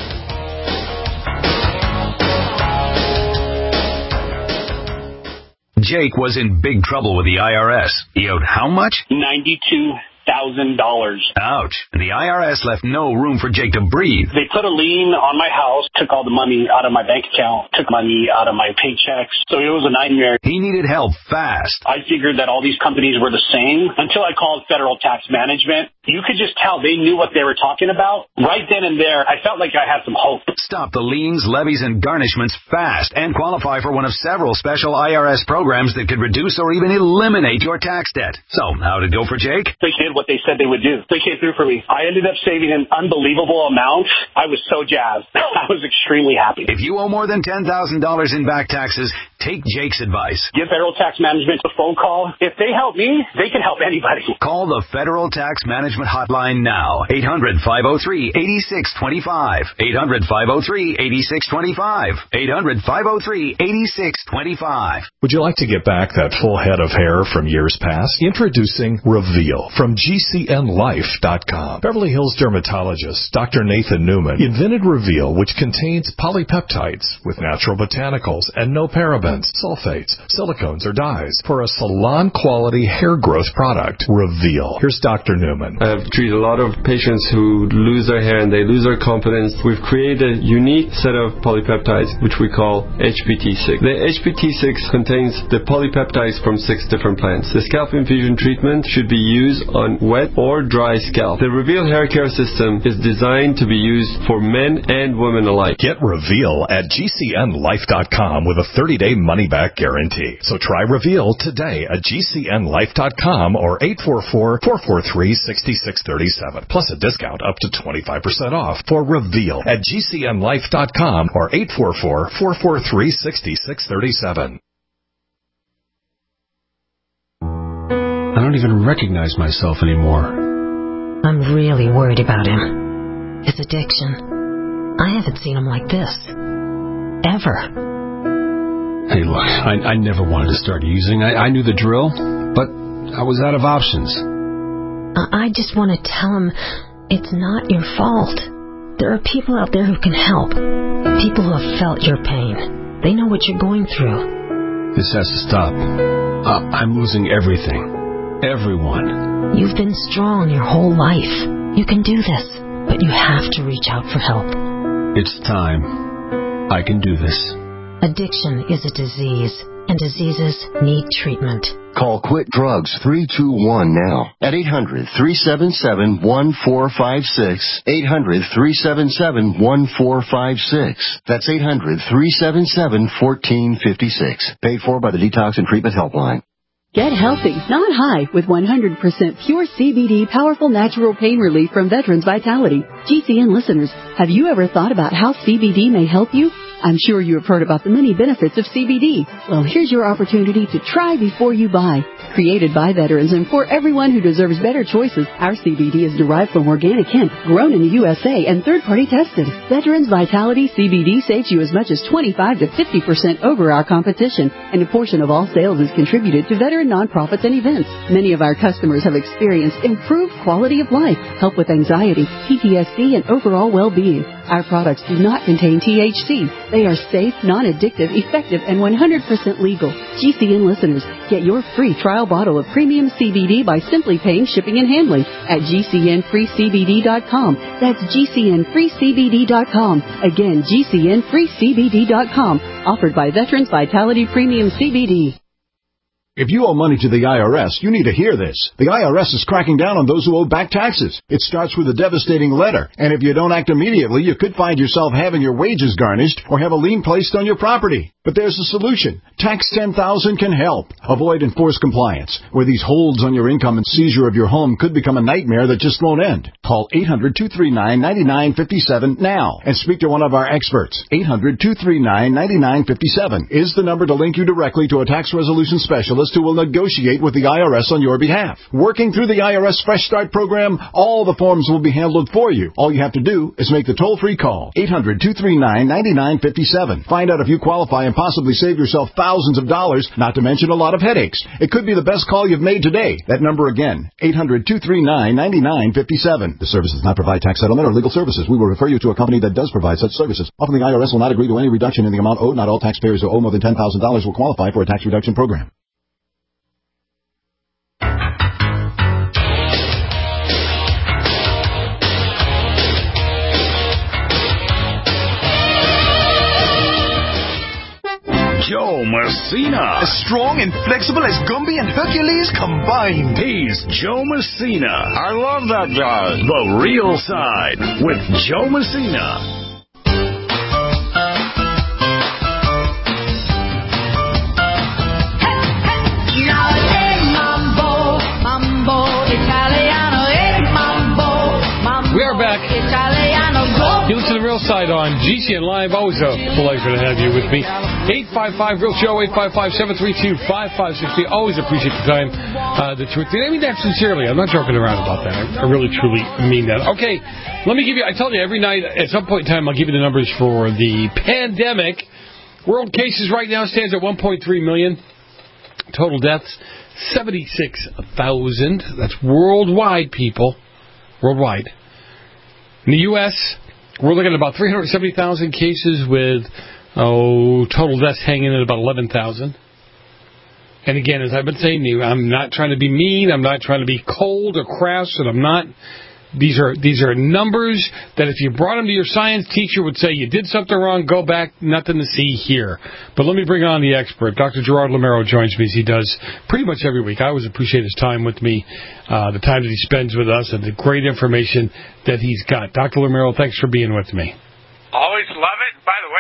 Jake was in big trouble with the I R S. He owed how much?
ninety-two thousand dollars.
Ouch. The I R S left no room for Jake to breathe.
They put a lien on my house, took all the money out of my bank account, took money out of my paychecks. So it was a nightmare.
He needed help fast.
I figured that all these companies were the same until I called Federal Tax Management. You could just tell they knew what they were talking about. Right then and there, I felt like I had some hope.
Stop the liens, levies, and garnishments fast and qualify for one of several special I R S programs that could reduce or even eliminate your tax debt. So, how'd it go for Jake?
They did what they said they would do. They came through for me. I ended up saving an unbelievable amount. I was so jazzed. I was extremely happy.
If you owe more than ten thousand dollars in back taxes, take Jake's advice.
Give Federal Tax Management a phone call. If they help me, they can help anybody.
Call the Federal Tax Management Hotline now. eight hundred, five oh three, eight six two five. eight hundred, five oh three, eight six two five. eight hundred, five oh three, eight six two five.
Would you like to get back that full head of hair from years past? Introducing Reveal from G C N Life dot com. Beverly Hills dermatologist Doctor Nathan Newman invented Reveal, which contains polypeptides with natural botanicals and no parabens, sulfates, silicones, or dyes for a salon-quality hair growth product. Reveal. Here's Doctor Newman.
I've treated a lot of patients who lose their hair and they lose their confidence. We've created a unique set of polypeptides, which we call H P T six. The H P T six contains the polypeptides from six different plants. The scalp infusion treatment should be used on wet or dry scalp. The Reveal hair care system is designed to be used for men and women alike.
Get Reveal at G C N Life dot com with a thirty-day money-back guarantee. So try Reveal today at G C N Life dot com or eight four four, four four three, six six three seven. Plus a discount up to twenty-five percent off for Reveal at G C N Life dot com or eight four four, four four three, six six three seven.
I don't even recognize myself anymore.
I'm really worried about him. His addiction. I haven't seen him like this. Ever.
Hey, look, I, I never wanted to start using. I, I knew the drill, but I was out of options.
I, I just want to tell him it's not your fault. There are people out there who can help. People who have felt your pain. They know what you're going through.
This has to stop. Uh, I'm losing everything. Everyone.
You've been strong your whole life. You can do this, but you have to reach out for help.
It's time. I can do this.
Addiction is a disease, and diseases need treatment.
Call Quit Drugs three two one now at eight hundred, three seven seven, one four five six, eight hundred, three seven seven, one four five six. That's eight hundred, three seven seven, one four five six. Paid for by the Detox and Treatment Helpline.
Get healthy, not high, with one hundred percent pure C B D powerful natural pain relief from Veterans Vitality. G C N listeners, have you ever thought about how C B D may help you? I'm sure you have heard about the many benefits of C B D. Well, here's your opportunity to try before you buy. Created by veterans and for everyone who deserves better choices, our C B D is derived from organic hemp, grown in the U S A, and third-party tested. Veterans Vitality C B D saves you as much as twenty-five to fifty percent over our competition, and a portion of all sales is contributed to veteran nonprofits and events. Many of our customers have experienced improved quality of life, help with anxiety, P T S D, and overall well-being. Our products do not contain T H C. They are safe, non-addictive, effective, and one hundred percent legal. G C N listeners, get your free trial bottle of premium C B D by simply paying shipping and handling at G C N free C B D dot com. That's G C N free C B D dot com. Again, G C N free C B D dot com. Offered by Veterans Vitality Premium C B D.
If you owe money to the I R S, you need to hear this. The I R S is cracking down on those who owe back taxes. It starts with a devastating letter, and if you don't act immediately, you could find yourself having your wages garnished or have a lien placed on your property. But there's a solution. Tax ten thousand can help. Avoid enforced compliance, where these holds on your income and seizure of your home could become a nightmare that just won't end. Call eight hundred, two three nine, nine nine five seven now and speak to one of our experts. eight hundred, two three nine, nine nine five seven is the number to link you directly to a tax resolution specialist who will negotiate with the I R S on your behalf. Working through the I R S Fresh Start program, all the forms will be handled for you. All you have to do is make the toll-free call. eight hundred, two three nine, nine nine five seven. Find out if you qualify and possibly save yourself thousands of dollars, not to mention a lot of headaches. It could be the best call you've made today. That number again, eight hundred, two three nine, nine nine five seven. The service does not provide tax settlement or legal services. We will refer you to a company that does provide such services. Often the I R S will not agree to any reduction in the amount owed. Not all taxpayers who owe more than ten thousand dollars will qualify for a tax reduction program.
Joe Messina.
As strong and flexible as Gumby and Hercules combined.
He's Joe Messina. I love that guy. The Real Side with Joe Messina.
We are back. You listen to The Real Side on G C N Live. Always a pleasure to have you with me. eight five five Real Show, eight five five, seven three two, five five six three. Always appreciate the time, uh, the truth. I mean that sincerely. I'm not joking around about that. I, I really, truly mean that. Okay, let me give you, I tell you every night, at some point in time, I'll give you the numbers for the pandemic. World cases right now stands at one point three million. Total deaths, seventy-six thousand. That's worldwide, people. Worldwide. In the U S, we're looking at about three hundred seventy thousand cases with, oh, total deaths hanging at about eleven thousand. And again, as I've been saying to you, I'm not trying to be mean, I'm not trying to be cold or crass, and I'm not. These are these are numbers that if you brought them to your science teacher would say you did something wrong, go back, nothing to see here. But let me bring on the expert. Doctor Gerard Lameiro joins me as he does pretty much every week. I always appreciate his time with me, uh, the time that he spends with us, and the great information that he's got. Doctor Lameiro, thanks for being with me.
Always love it. By the way, I like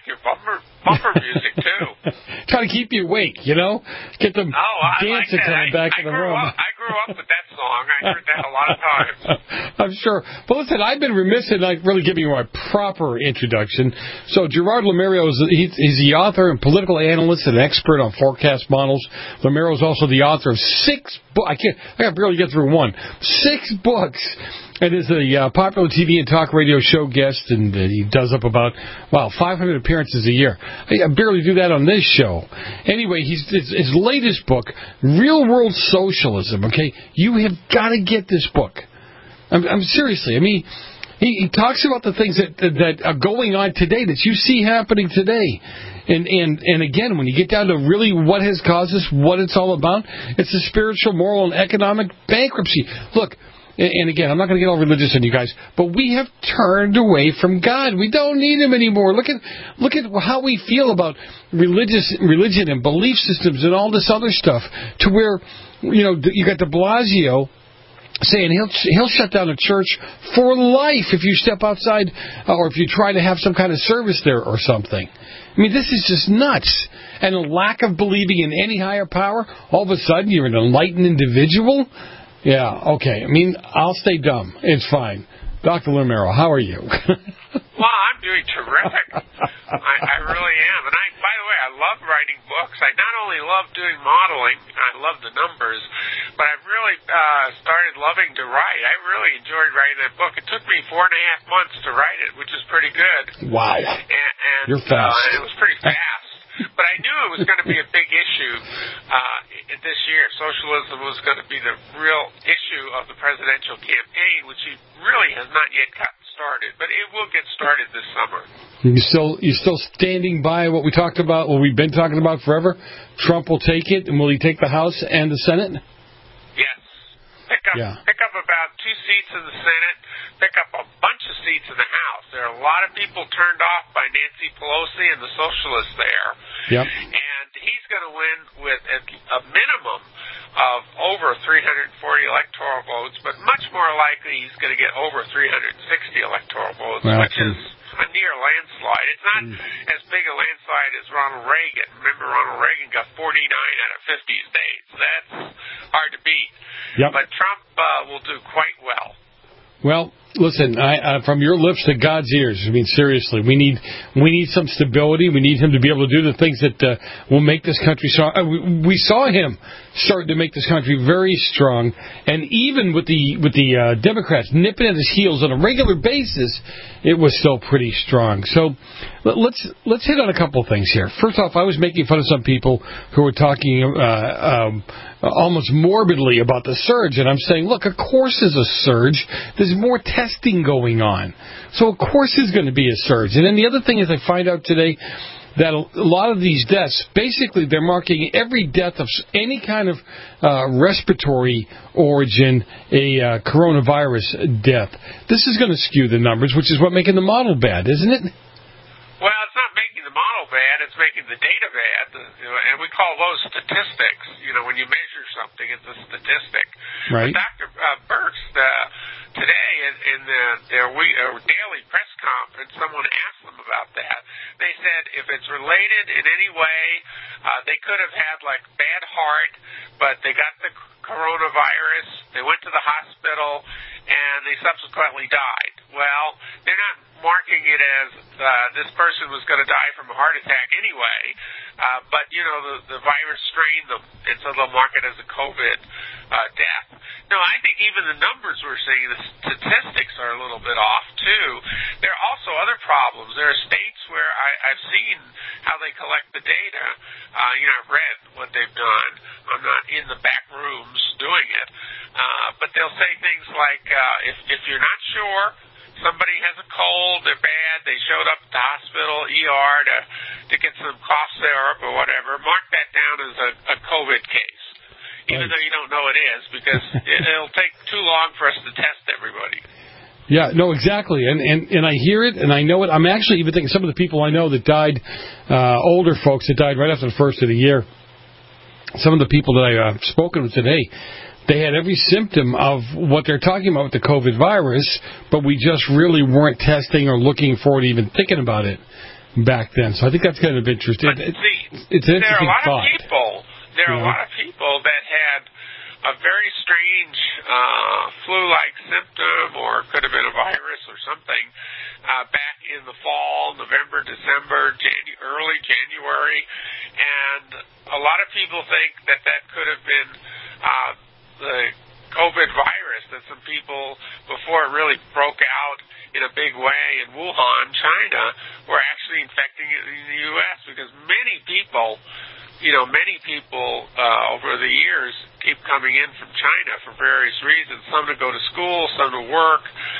your bumper bumper music too.
Trying to keep you awake, you know, get them
oh, I
dancing
like
coming
I,
back
I
in the
grew
room.
Up, I grew up with that song. I heard that a lot of times.
I'm sure. But listen, I've been remiss in like really giving you my proper introduction. So Gerard Lamerio is he's, he's the author and political analyst and expert on forecast models. Lamerio is also the author of six books. I can't. I can barely get through one. Six books. And is a uh, popular T V and talk radio show guest, and uh, he does up about, wow, five hundred appearances a year. I, I barely do that on this show. Anyway, he's, his, his latest book, Real World Socialism, okay? You have got to get this book. I'm, I'm seriously, I mean, he, he talks about the things that, that, that are going on today, that you see happening today. And, and, and again, when you get down to really what has caused this, what it's all about, it's the spiritual, moral, and economic bankruptcy. Look, and again, I'm not going to get all religious on you guys, but we have turned away from God. We don't need Him anymore. Look at look at how we feel about religious religion and belief systems and all this other stuff. To where, you know, you got De Blasio saying he'll he'll shut down a church for life if you step outside or if you try to have some kind of service there or something. I mean, this is just nuts. And a lack of believing in any higher power. All of a sudden, you're an enlightened individual. Yeah, okay. I mean, I'll stay dumb. It's fine. Doctor Lamerio, how are you?
Well, I'm doing terrific. I, I really am. And I, by the way, I love writing books. I not only love doing modeling, I love the numbers, but I've really uh, started loving to write. I really enjoyed writing that book. It took me four and a half months to write it, which is pretty good.
Wow.
And, and
You're fast.
Uh, it was pretty fast. But I knew it was going to be a big issue uh, this year. Socialism was going to be the real issue of the presidential campaign, which he really has not yet gotten started. But it will get started this summer.
You still you still standing by what we talked about, what we've been talking about forever? Trump will take it, and will he take the House and the Senate?
Yes. Pick up,
yeah.
pick up about two seats in the Senate. Pick up a bunch of seats in the House. There are a lot of people turned off by Nancy Pelosi and the socialists there.
Yep.
And he's going to win with a minimum of over three hundred forty electoral votes, but much more likely he's going to get over three hundred sixty electoral votes,
well,
which is a near landslide. It's not mm. as big a landslide as Ronald Reagan. Remember, Ronald Reagan got forty-nine out of fifty states. That's hard to beat.
Yep.
But Trump uh, will do quite well.
Well, listen, I, uh, from your lips to God's ears. I mean, seriously, we need we need some stability. We need him to be able to do the things that uh, will make this country strong. Uh, we, we saw him starting to make this country very strong, and even with the with the uh, Democrats nipping at his heels on a regular basis, it was still pretty strong. So let's let's hit on a couple of things here. First off, I was making fun of some people who were talking uh, um, almost morbidly about the surge, and I'm saying, look, of course there's a surge. There's more testing going on, so of course there's going to be a surge. And then the other thing is, I find out today that a lot of these deaths, basically they're marking every death of any kind of uh, respiratory origin a uh, coronavirus death. This is going to skew the numbers, which is what making the model bad, isn't it?
Well, it's not making the model bad, it's making the data bad, and we call those statistics. You know, when you measure something, it's a statistic.
Right.
But Doctor Uh, Birx, uh, today in, in the, their we, uh, daily press conference, someone asked them about that. They said if it's related in any way, uh, they could have had, like, bad heart, but they got the coronavirus, they went to the hospital, and they subsequently died. Well, they're not marking it as uh, this person was going to die from a heart attack anyway, uh, but, you know, the, the virus strained them, and so they'll mark it as a COVID uh, death. No, I think even the numbers we're seeing, the statistics are a little bit off, too. There are also other problems. There are states where I, I've seen how they collect the data. Uh, you know, I've read what they've done. I'm not in the back rooms doing it. Uh, but they'll say things like, uh, if, if you're not sure, somebody has a cold, they're bad, they showed up at the hospital, E R, to, to get some cough syrup or whatever, mark that down as a, a COVID case. Even right. though you don't know it is, because it, it'll take too long for us to test everybody.
Yeah, no, exactly, and, and and I hear it, and I know it. I'm actually even thinking some of the people I know that died, uh, older folks that died right after the first of the year, some of the people that I've uh, spoken with today, they had every symptom of what they're talking about with the COVID virus, but we just really weren't testing or looking for it, even thinking about it. back then. So I think that's kind of interesting.
But
it,
see,
it's an
there are a
interesting
lot
thought.
of people. There are
Yeah.
a lot of people that had a very strange uh, flu-like symptom, or could have been a virus or something, uh, back in the fall, November, December, Janu- early January, and a lot of people think that that could have been uh, the COVID virus, that some people, before it really broke out in a big way in Wuhan, China, were actually infecting it in the U S because many people, you know, many people uh, over the years keep coming in from China for various reasons, some to go to school, some to work,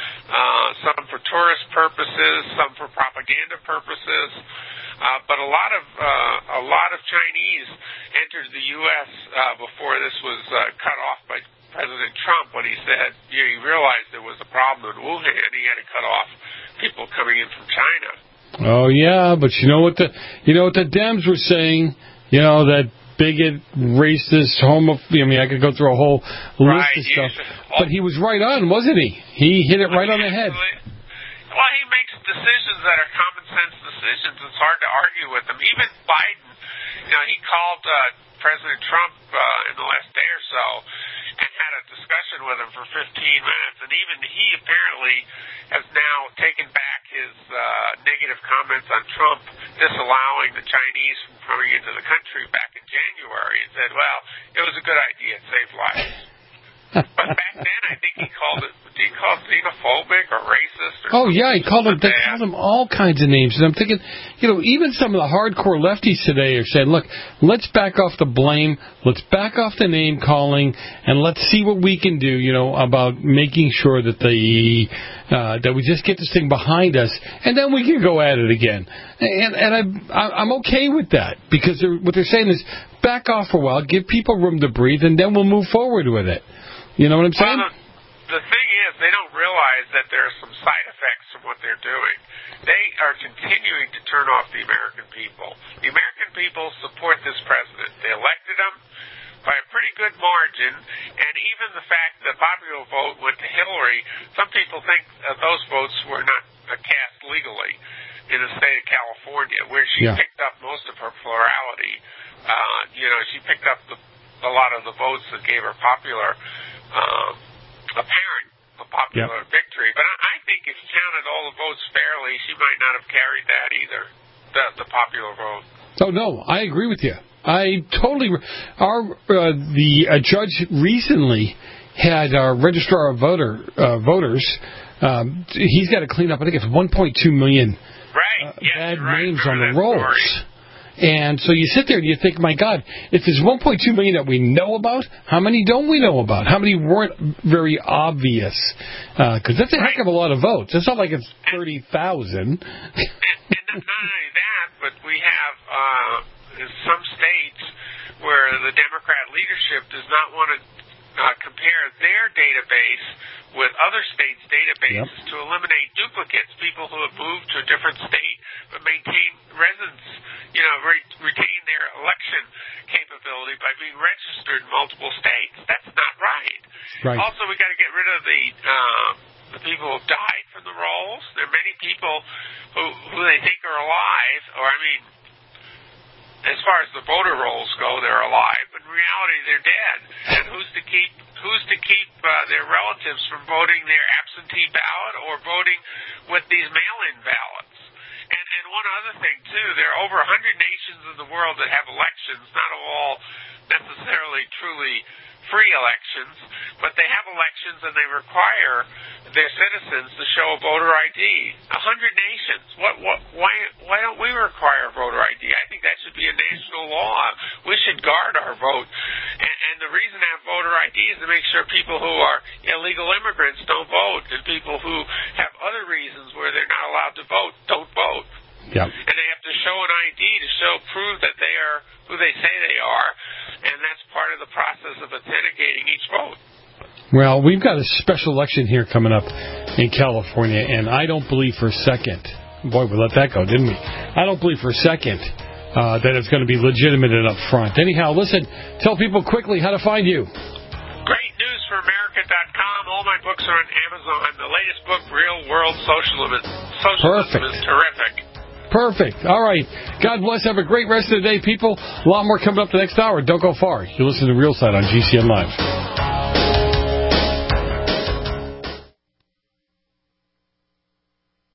uh, some for tourist purposes, some for propaganda purposes. Uh, but a lot of uh, a lot of Chinese entered the U S uh, before this was uh, cut off by President Trump when he said, you know, he realized there was a problem in Wuhan. He had to cut off people coming in from China.
Oh yeah, but you know what the you know what the Dems were saying. You know, that bigot, racist, homo. I mean, I could go through a whole list
right,
of stuff.
oh,
But he was right on, wasn't he? He hit it right on the head.
Well, he makes decisions that are common sense decisions. It's hard to argue with him. Even Biden, you know, he called uh, President Trump uh, in the last day or so and had a discussion with him for fifteen minutes. And even he apparently has now taken back his uh, negative comments on Trump, disallowing the Chinese from coming into the country back in January, and said, well, it was a good idea. It saved lives. But back then, I think he called it, did he call it xenophobic or racist? Or
Oh, yeah, he called him, they
bad.
called him all kinds of names. And I'm thinking, you know, even some of the hardcore lefties today are saying, look, let's back off the blame, let's back off the name calling, and let's see what we can do, you know, about making sure that the uh, that we just get this thing behind us, and then we can go at it again. And, and I'm, I'm okay with that, because they're, what they're saying is back off for a while, give people room to breathe, and then we'll move forward with it. You know what I'm saying?
Well, the, the thing is, they don't realize that there are some side effects from what they're doing. They are continuing to turn off the American people. The American people support this president. They elected him by a pretty good margin, and even the fact that the popular vote went to Hillary, some people think uh, those votes were not uh, cast legally in the state of California, where she
Yeah.
picked up most of her plurality. Uh, you know, she picked up the, a lot of the votes that gave her popular Um, apparent a popular
yep.
victory, but I, I think if you counted all the votes fairly, she might not have carried that either, the, the popular vote.
Oh no, I agree with you. I totally. Our uh, the uh, judge recently had our registrar of voter uh, voters. Um, he's got to clean up. I think it's one point two million
right.
uh,
yes,
bad
right.
names on
Remember
the rolls.
story.
And so you sit there and you think, my God, if there's one point two million that we know about, how many don't we know about? How many weren't very obvious? Because uh, that's a heck of a lot of votes. It's not like it's thirty thousand.
And, and not only that, but we have uh, some states where the Democrat leadership does not want to uh, compare their database with other states' databases
Yep.
to eliminate duplicates, people who have moved to a different state but maintain residence, you know, re- retain their election capability by being registered in multiple states. That's not right.
Right.
Also, we got to get rid of the uh, the people who died from the rolls. There are many people who who they think are alive, or I mean, as far as the voter rolls go, they're alive, but in reality, they're dead. And who's to keep who's to keep uh, their relatives from voting their absentee ballot or voting with these mail-in ballots? And, and one other thing, too, there are over one hundred nations in the world that have elections, not all necessarily truly free elections, but they have elections and they require their citizens to show a voter I D. A hundred nations. What? What? Why? Why don't we require voter I D? I think that should be a national law. We should guard our vote. And, and the reason to have voter I D is to make sure people who are illegal immigrants don't vote, and people who have other reasons where they're not allowed to vote don't vote.
Yep.
And they have to show an I D to show prove that they are who they say they are, and that's part of the process of authenticating each vote.
Well, we've got a special election here coming up in California, and I don't believe for a second, boy, we let that go, didn't we? I don't believe for a second uh, that it's going to be legitimate and up front. Anyhow, listen, tell people quickly how to find you.
Great news for America dot com. All my books are on Amazon. The latest book, Real World Socialism, Socialism
Perfect.
is terrific.
Perfect. All right. God bless. Have a great rest of the day, people. A lot more coming up the next hour. Don't go far. You're listening to Real Side on G C N Live.